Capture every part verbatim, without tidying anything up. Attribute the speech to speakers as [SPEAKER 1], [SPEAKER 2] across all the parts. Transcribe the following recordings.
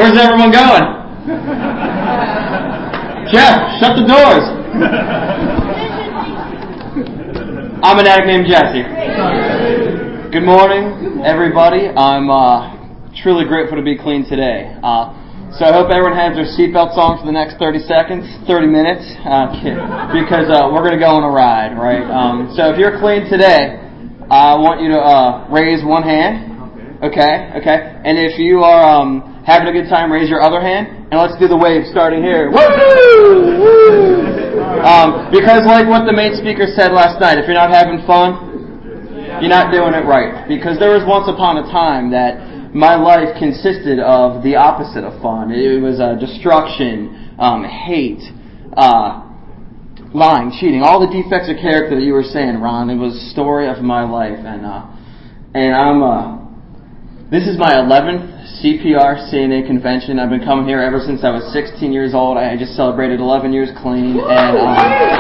[SPEAKER 1] Where's everyone going? Jeff, shut the doors. I'm an addict named Jesse. Good morning, everybody. I'm uh, truly grateful to be clean today. Uh, so I hope everyone has their seatbelts on for the next thirty seconds, thirty minutes, uh, because uh, we're going to go on a ride, right? Um, so if you're clean today, I want you to uh, raise one hand, okay, okay? And if you are um, having a good time, raise your other hand, and let's do the wave starting here. Woo! Woo! Um, because like what the main speaker said last night, if you're not having fun, you're not doing it right. Because there was once upon a time that my life consisted of the opposite of fun. It was uh, destruction, um, hate, uh, lying, cheating, all the defects of character that you were saying, Ron. It was the story of my life, and uh, and I'm. Uh, this is my eleventh C P R C N A convention. I've been coming here ever since I was sixteen years old. I just celebrated eleven years clean, and um,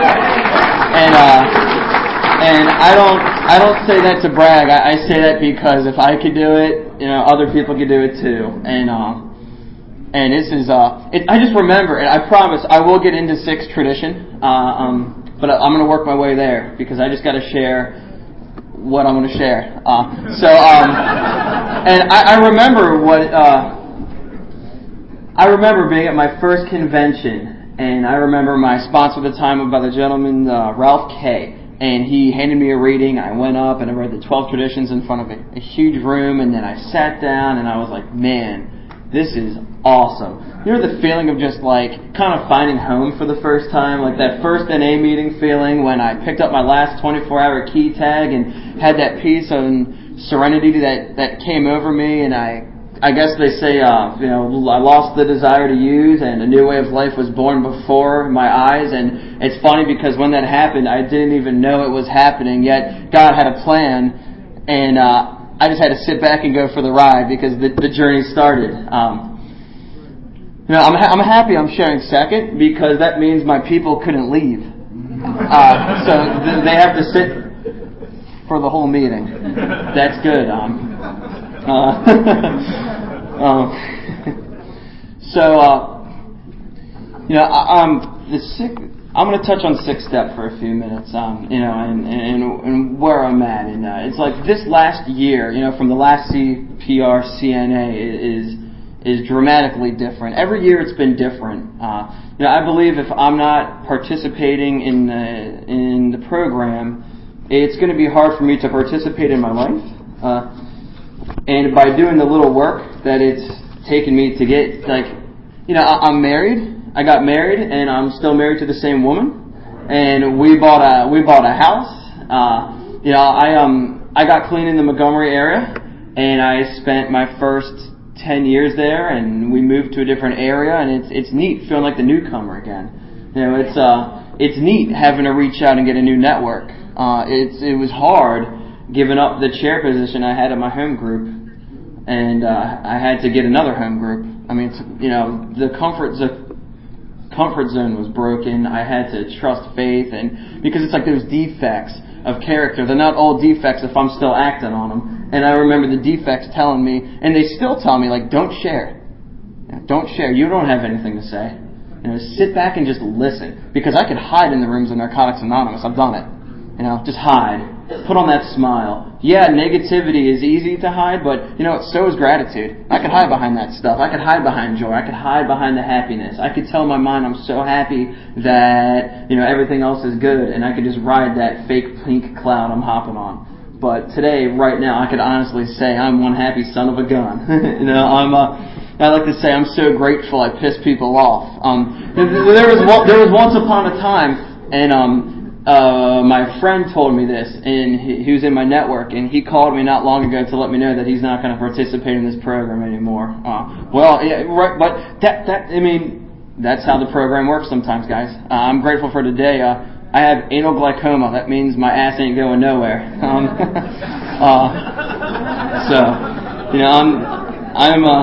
[SPEAKER 1] and uh, and I don't I don't say that to brag. I, I say that because if I could do it, you know, other people could do it too, and um. And this is, uh, it, I just remember, and I promise I will get into sixth tradition, uh, um, but I'm going to work my way there because I just got to share what I'm going to share. Uh, so, um, and I, I remember what, uh, I remember being at my first convention, and I remember my sponsor at the time by the gentleman, uh, Ralph K., and he handed me a reading. I went up and I read the twelve traditions in front of a, a huge room, and then I sat down and I was like, man, this is awesome. You know the feeling of just like kind of finding home for the first time, like that first N A meeting feeling when I picked up my last twenty-four hour key tag and had that peace and serenity that, that came over me, and I I guess they say, uh, you know, I lost the desire to use and a new way of life was born before my eyes. And it's funny because when that happened, I didn't even know it was happening, yet God had a plan, and uh I just had to sit back and go for the ride because the, the journey started. Um, you know, I'm ha- I'm happy I'm sharing second because that means my people couldn't leave. Uh, so th- they have to sit for the whole meeting. That's good. Um, uh, um, so, uh, you know, I, I'm the sick. I'm going to touch on sixth step for a few minutes, um, you know, and, and, and where I'm at. And uh, it's like this last year, you know, from the last C P R C N A is is dramatically different. Every year it's been different. Uh, you know, I believe if I'm not participating in the, in the program, it's going to be hard for me to participate in my life. Uh, and by doing the little work that it's taken me to get, like, you know, I, I'm married. I got married, and I'm still married to the same woman. And we bought a we bought a house. Uh, you know, I um I got clean in the Montgomery area, and I spent my first ten years there. And we moved to a different area, and it's it's neat feeling like the newcomer again. You know, it's uh it's neat having to reach out and get a new network. Uh, it's it was hard giving up the chair position I had at my home group, and uh, I had to get another home group. I mean, it's, you know, the comfort zone. comfort zone was broken. I had to trust faith, and because it's like those defects of character, they're not all defects if I'm still acting on them. And I remember the defects telling me, and they still tell me, like, don't share. You know, don't share. You don't have anything to say. You know, sit back and just listen. Because I could hide in the rooms of Narcotics Anonymous. I've done it. You know, just hide. Put on that smile. Yeah, negativity is easy to hide, but, you know, so is gratitude. I could hide behind that stuff. I could hide behind joy. I could hide behind the happiness. I could tell my mind I'm so happy that, you know, everything else is good, and I could just ride that fake pink cloud I'm hopping on. But today, right now, I could honestly say I'm one happy son of a gun. you know, I'm, uh, I like to say I'm so grateful I piss people off. Um, there was, there was once upon a time, and, um, Uh, my friend told me this, and he, he was in my network, and he called me not long ago to let me know that he's not going to participate in this program anymore. Uh, well, yeah, right, but that, that, I mean, that's how the program works sometimes, guys. Uh, I'm grateful for today. Uh, I have anal glaucoma. That means my ass ain't going nowhere. Um, uh, so, you know, I'm, I'm, uh,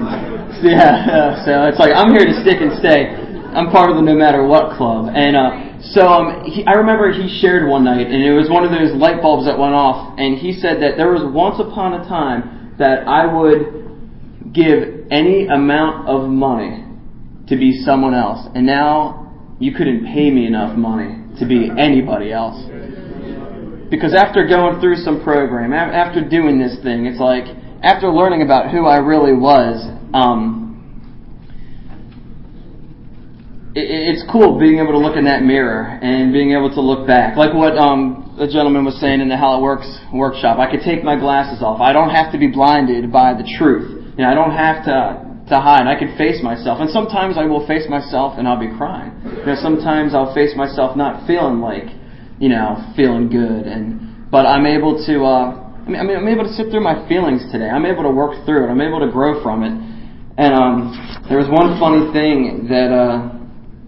[SPEAKER 1] yeah, uh, so it's like, I'm here to stick and stay. I'm part of the no matter what club, and, uh, So um, he, I remember he shared one night, and it was one of those light bulbs that went off, and he said that there was once upon a time that I would give any amount of money to be someone else, and now you couldn't pay me enough money to be anybody else. Because after going through some program, after doing this thing, it's like, after learning about who I really was, um, it's cool being able to look in that mirror and being able to look back. Like what um, the gentleman was saying in the How It Works workshop. I could take my glasses off. I don't have to be blinded by the truth. You know, I don't have to to hide. I can face myself. And sometimes I will face myself and I'll be crying. You know, sometimes I'll face myself not feeling like, you know, feeling good. And but I'm able to, uh, I mean, I mean, I'm able to sit through my feelings today. I'm able to work through it. I'm able to grow from it. And um, there was one funny thing that uh,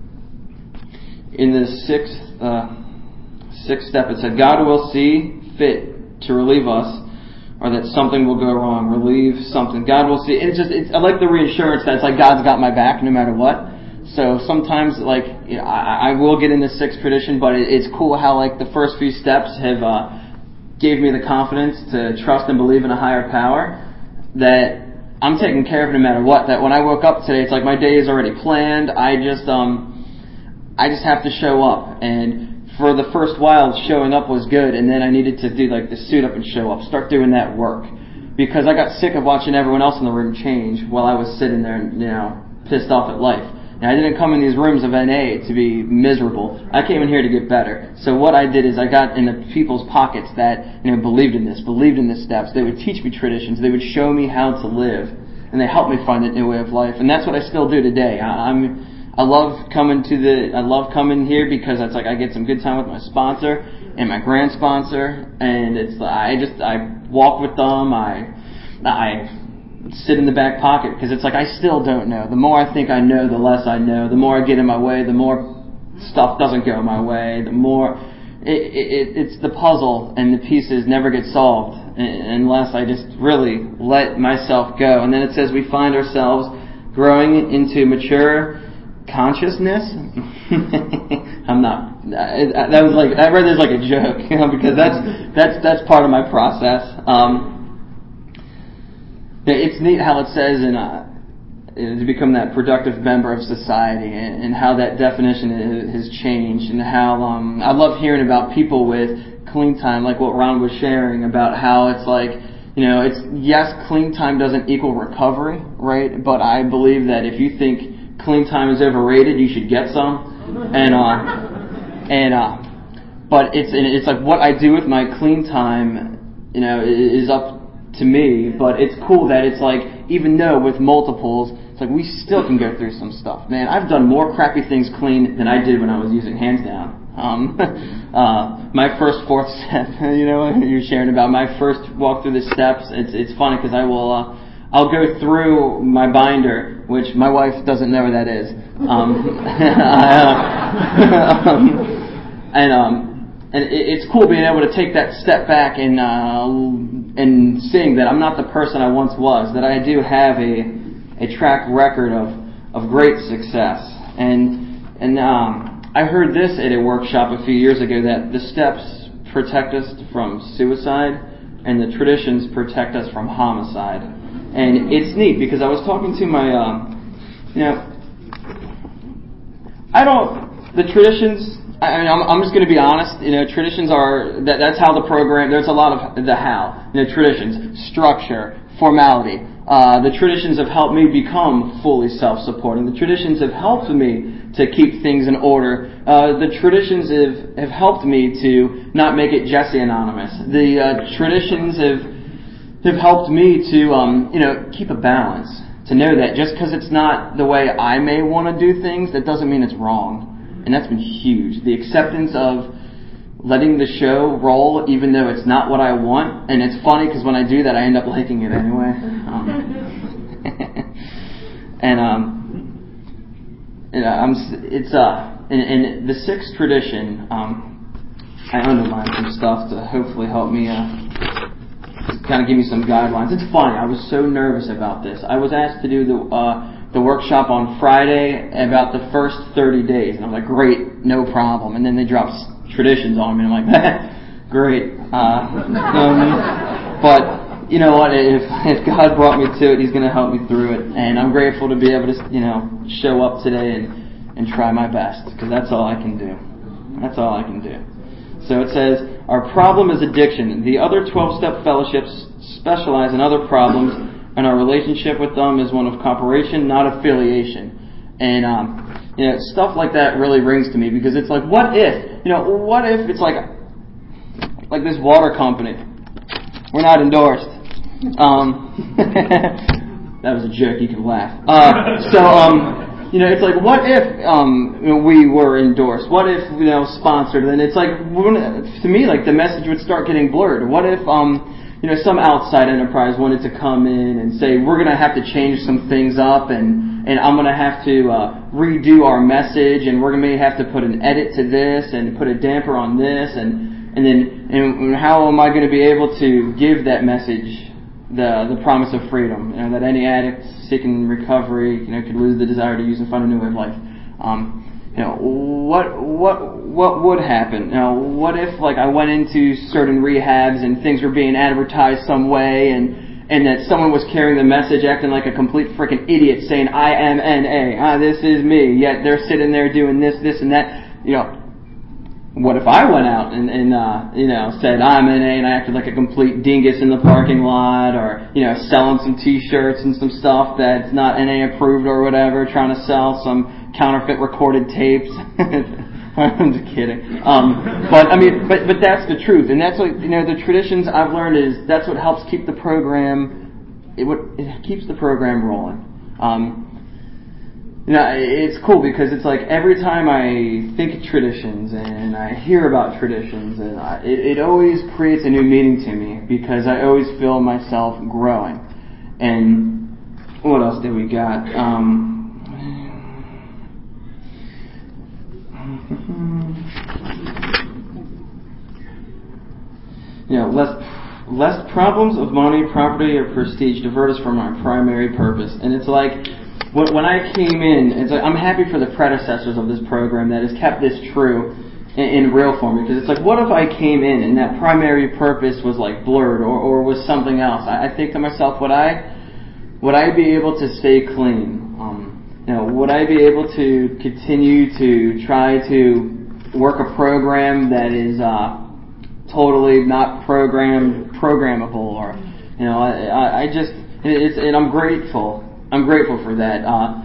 [SPEAKER 1] in the sixth uh, sixth step, it said, God will see fit to relieve us, or that something will go wrong, relieve something. God will see. It's just, it's, I like the reassurance that it's like God's got my back no matter what. So sometimes, like, you know, I, I will get into sixth tradition, but it, it's cool how, like, the first few steps have uh, gave me the confidence to trust and believe in a higher power that I'm taken care of no matter what. That when I woke up today, it's like my day is already planned. I just, um, I just have to show up. And for the first while, showing up was good, and then I needed to do like the suit up and show up, start doing that work, because I got sick of watching everyone else in the room change while I was sitting there, you know, pissed off at life. And I didn't come in these rooms of N A to be miserable. I came in here to get better. So what I did is I got in the people's pockets that, you know, believed in this, believed in the steps. They would teach me traditions. They would show me how to live, and they helped me find a new way of life. And that's what I still do today. I, I'm I love coming to the, I love coming here because it's like I get some good time with my sponsor and my grand sponsor, and it's, I just, I walk with them, I, I sit in the back pocket, because it's like I still don't know. The more I think I know, the less I know. The more I get in my way, the more stuff doesn't go my way, the more, it, it, it's the puzzle and the pieces never get solved unless I just really let myself go. And then it says we find ourselves growing into mature consciousness. I'm not. That was like I read this like a joke, you know, because that's that's that's part of my process. Um, it's neat how it says in uh, to become that productive member of society, and, and how that definition has changed, and how um, I love hearing about people with clean time, like what Ron was sharing about how it's like, you know, it's yes, clean time doesn't equal recovery, right? But I believe that if you think clean time is overrated, you should get some. And uh, and uh, but it's it's like what I do with my clean time, you know, is up to me. But it's cool that it's like, even though with multiples, it's like we still can go through some stuff. Man, I've done more crappy things clean than I did when I was using hands down. Um, uh, my first fourth step, you know, you're sharing about my first walk through the steps. It's it's funny because I will. Uh, I'll go through my binder, which my wife doesn't know what that is. Um, um, and um, and it, it's cool being able to take that step back and uh, and seeing that I'm not the person I once was. That I do have a a track record of of great success. And and um, I heard this at a workshop a few years ago, that the steps protect us from suicide, and the traditions protect us from homicide. And it's neat because I was talking to my, um, you know, I don't, the traditions, I mean, I'm, I'm just going to be honest, you know, traditions are, that, that's how the program, there's a lot of the how, you know, traditions, structure, formality. Uh, the traditions have helped me become fully self-supporting. The traditions have helped me to keep things in order. Uh, the traditions have, have helped me to not make it Jesse Anonymous. The uh, traditions have have helped me to, um, you know, keep a balance. To know that just because it's not the way I may want to do things, that doesn't mean it's wrong. And that's been huge. The acceptance of letting the show roll, even though it's not what I want. And it's funny because when I do that, I end up liking it anyway. Um, and um, you know, I'm, it's uh, and, and the sixth tradition. Um, I underlined some stuff to hopefully help me. Uh, kind of give me some guidelines. It's funny. I was so nervous about this. I was asked to do the uh, the workshop on Friday about the first thirty days, and I'm like, great, no problem. And then they dropped traditions on me, and I'm like, great. Uh, um, but you know what? If if God brought me to it, He's going to help me through it, and I'm grateful to be able to, you know, show up today and and try my best, because that's all I can do. That's all I can do. So it says, our problem is addiction. The other twelve-step fellowships specialize in other problems, and our relationship with them is one of cooperation, not affiliation. And um, you know, stuff like that really rings to me, because it's like, what if, you know, what if it's like, like this water company. We're not endorsed. Um, that was a joke. You can laugh. Uh, so, um, you know, it's like, what if um, you know, we were endorsed? What if, you know, sponsored? And it's like, to me, like the message would start getting blurred. What if, um, you know, some outside enterprise wanted to come in and say, we're going to have to change some things up, and and I'm going to have to uh, redo our message, and we're going to have to put an edit to this and put a damper on this, and and then and how am I going to be able to give that message, the the promise of freedom, you know, that any addict seeking recovery, you know, could lose the desire to use and find a new way of life. Um, you know, what what what would happen? You know, what if like I went into certain rehabs and things were being advertised some way, and and that someone was carrying the message, acting like a complete freaking idiot, saying I am N A, ah, this is me, yet they're sitting there doing this, this, and that. You know, what if I went out and, and uh, you know, said I'm N A and I acted like a complete dingus in the parking lot, or, you know, selling some T-shirts and some stuff that's not N A approved or whatever, trying to sell some counterfeit recorded tapes. I'm just kidding. Um, but I mean, but but that's the truth, and that's what, you know, the traditions I've learned is that's what helps keep the program. It what it keeps the program rolling. Um, You know, it's cool because it's like every time I think of traditions and I hear about traditions, and I, it, it always creates a new meaning to me, because I always feel myself growing. And what else did we got? Um, you know, less less problems of money, property, or prestige divert us from our primary purpose. And it's like, when I came in, it's like, I'm happy for the predecessors of this program that has kept this true in, in real form, because it's like, what if I came in and that primary purpose was like blurred or, or was something else? I, I think to myself, would I would I be able to stay clean? Um, you know, would I be able to continue to try to work a program that is uh, totally not programmed, programmable, or, you know, I, I, I just it's and I'm grateful. I'm grateful for that, uh,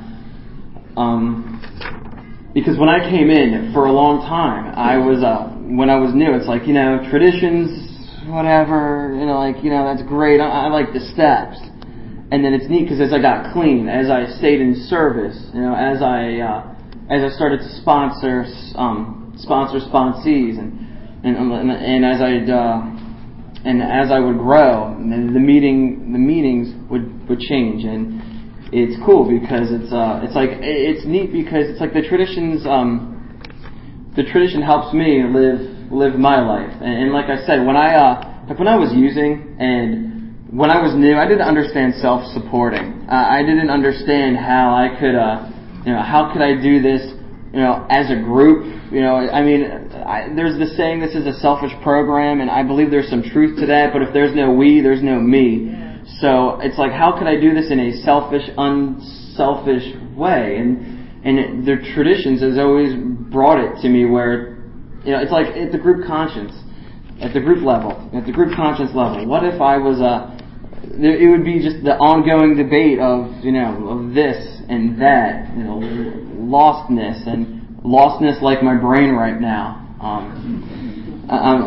[SPEAKER 1] um, because when I came in, for a long time, I was, uh, when I was new, it's like, you know, traditions, whatever, you know, like, you know, that's great, I, I like the steps, and then it's neat, because as I got clean, as I stayed in service, you know, as I, uh, as I started to sponsor, um, sponsor sponsees, and, and, and as I'd, uh, and as I would grow, the meeting, the meetings would, would change, and it's cool because it's uh it's like it's neat because it's like the traditions um the tradition helps me live live my life, and, and like I said, when I uh like when I was using and when I was new, I didn't understand self-supporting. Uh, I didn't understand how I could uh you know how could I do this you know as a group. You know I mean I, there's the saying, this is a selfish program, and I believe there's some truth to that. But if there's no we, there's no me. So it's like, how could I do this in a selfish, unselfish way? And and it, the traditions has always brought it to me where, you know, it's like at the group conscience, at the group level, at the group conscience level. What if I was a, it would be just the ongoing debate of, you know, of this and that, you know, lostness and lostness like my brain right now. Um,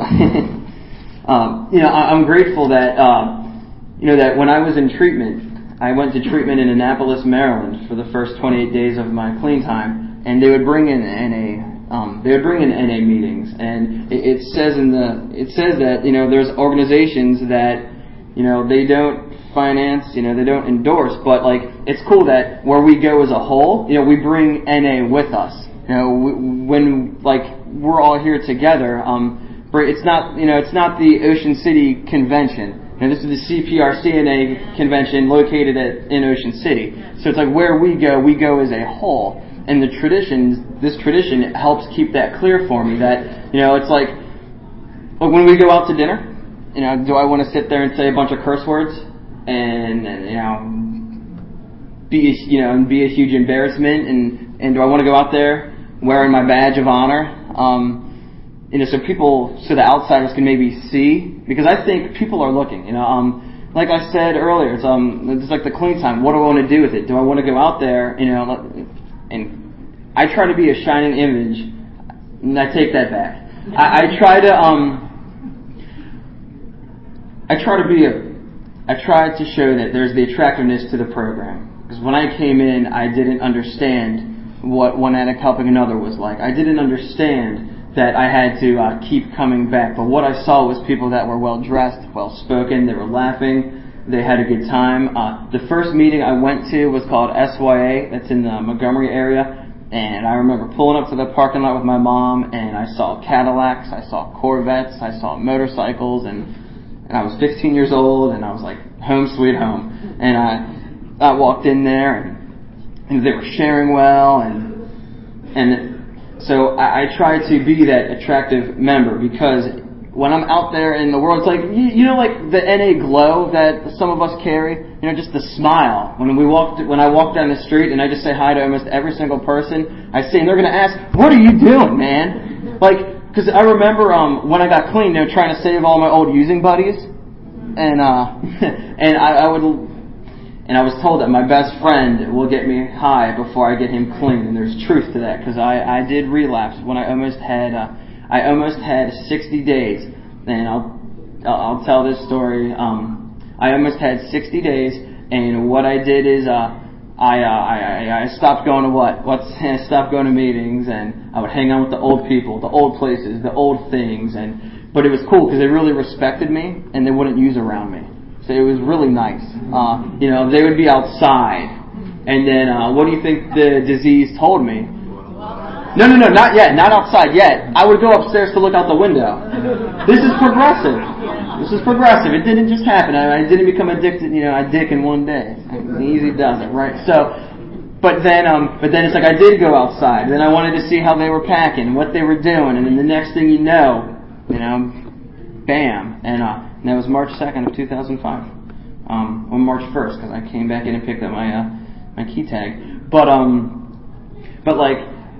[SPEAKER 1] um, um, you know, I'm grateful that. Uh, You know, that when I was in treatment, I went to treatment in Annapolis, Maryland for the first twenty-eight days of my clean time, and they would bring in N A, um, they would bring in N A meetings, and it, it says in the, it says that, you know, there's organizations that, you know, they don't finance, you know, they don't endorse, but like, it's cool that where we go as a whole, you know, we bring N A with us. You know, we, when, like, we're all here together, um, it's not, you know, it's not the Ocean City Convention. And this is the C P R C N A convention located at, in Ocean City. So it's like where we go, we go as a whole. And the traditions, this tradition helps keep that clear for me that, you know, it's like, like when we go out to dinner, you know, do I want to sit there and say a bunch of curse words and, and you know, be, you know, and be a huge embarrassment? And, and do I want to go out there wearing my badge of honor? Um, you know, so people, so the outsiders can maybe see, because I think people are looking, you know, um, like I said earlier, it's um, it's like the clean time. What do I want to do with it? Do I want to go out there, you know, and I try to be a shining image, and I take that back. I, I try to, um, I try to be a, I try to show that there's the attractiveness to the program. Because when I came in, I didn't understand what one addict helping another was like. I didn't understand that I had to uh, keep coming back. But what I saw was people that were well-dressed, well-spoken, they were laughing, they had a good time. Uh, the first meeting I went to was called S Y A, that's in the Montgomery area, and I remember pulling up to the parking lot with my mom, and I saw Cadillacs, I saw Corvettes, I saw motorcycles, and, and I was fifteen years old, and I was like, home sweet home. And I, I walked in there, and, and they were sharing well, and and so I, I try to be that attractive member, because when I'm out there in the world, it's like, you, you know, like the N A glow that some of us carry, you know, just the smile. When we walk, when I walk down the street and I just say hi to almost every single person I see, and they're going to ask, "What are you doing, man?" Like, because I remember um, when I got clean, you know, trying to save all my old using buddies, and uh, and I, I would. And I was told that my best friend will get me high before I get him clean, and there's truth to that, because I, I did relapse when I almost had uh, I almost had sixty days, and I'll I'll, I'll tell this story. Um, I almost had sixty days, and what I did is uh, I, uh, I I stopped going to what what's I stopped going to meetings, and I would hang out with the old people, the old places, the old things, and but it was cool because they really respected me, and they wouldn't use around me. So it was really nice. Uh, you know, they would be outside. And then, uh, what do you think the disease told me? No, no, no, not yet. Not outside yet. I would go upstairs to look out the window. This is progressive. This is progressive. It didn't just happen. I, I didn't become addicted, you know, a dick in one day. Easy does it, right? So, but then, um, but then it's like I did go outside. Then I wanted to see how they were packing, what they were doing. And then the next thing you know, you know, bam. And, uh, And that was March second of two thousand five. Um, on March first, because I came back in and picked up my uh, my key tag. But um, but like,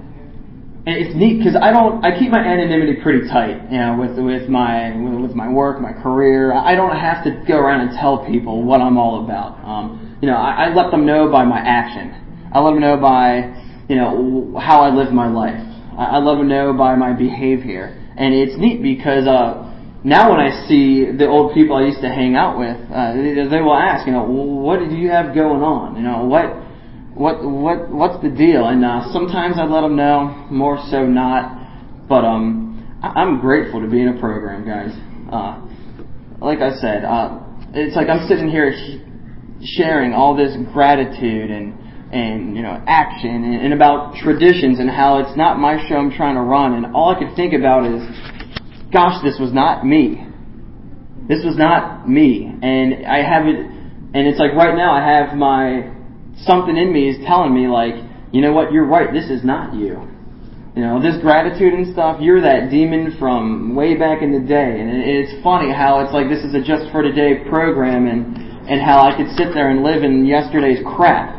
[SPEAKER 1] it's neat because I don't. I keep my anonymity pretty tight, you know, with with my with, with my work, my career. I don't have to go around and tell people what I'm all about. Um, you know, I, I let them know by my action. I let them know by, you know, how I live my life. I, I let them know by my behavior, and it's neat because uh. Now when I see the old people I used to hang out with, uh, they, they will ask, you know, what do you have going on? You know, what, what, what, what's the deal? And uh, sometimes I let them know, more so not. But um, I, I'm grateful to be in a program, guys. Uh, like I said, uh, it's like I'm sitting here sharing all this gratitude and and you know action and, and about traditions and how it's not my show I'm trying to run, and all I could think about is, gosh, this was not me. This was not me. And I have it, and it's like right now I have my, something in me is telling me like, you know what, you're right, this is not you. You know, this gratitude and stuff, you're that demon from way back in the day. And it's funny how it's like this is a Just for Today program, and, and how I could sit there and live in yesterday's crap.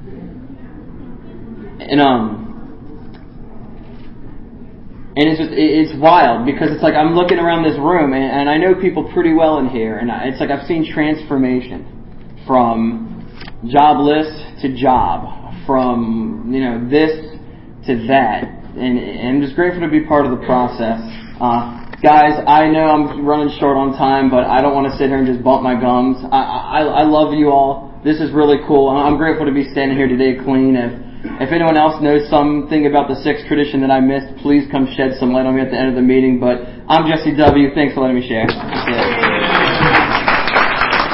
[SPEAKER 1] And, um, And it's just, it's wild because it's like I'm looking around this room and, and I know people pretty well in here, and it's like I've seen transformation from jobless to job, from, you know, this to that, and, and I'm just grateful to be part of the process. Uh, guys, I know I'm running short on time, but I don't want to sit here and just bump my gums. I, I, I love you all. This is really cool. I'm grateful to be standing here today clean. If, If anyone else knows something about the sixth tradition that I missed, please come shed some light on me at the end of the meeting. But I'm Jesse W. Thanks for letting me share.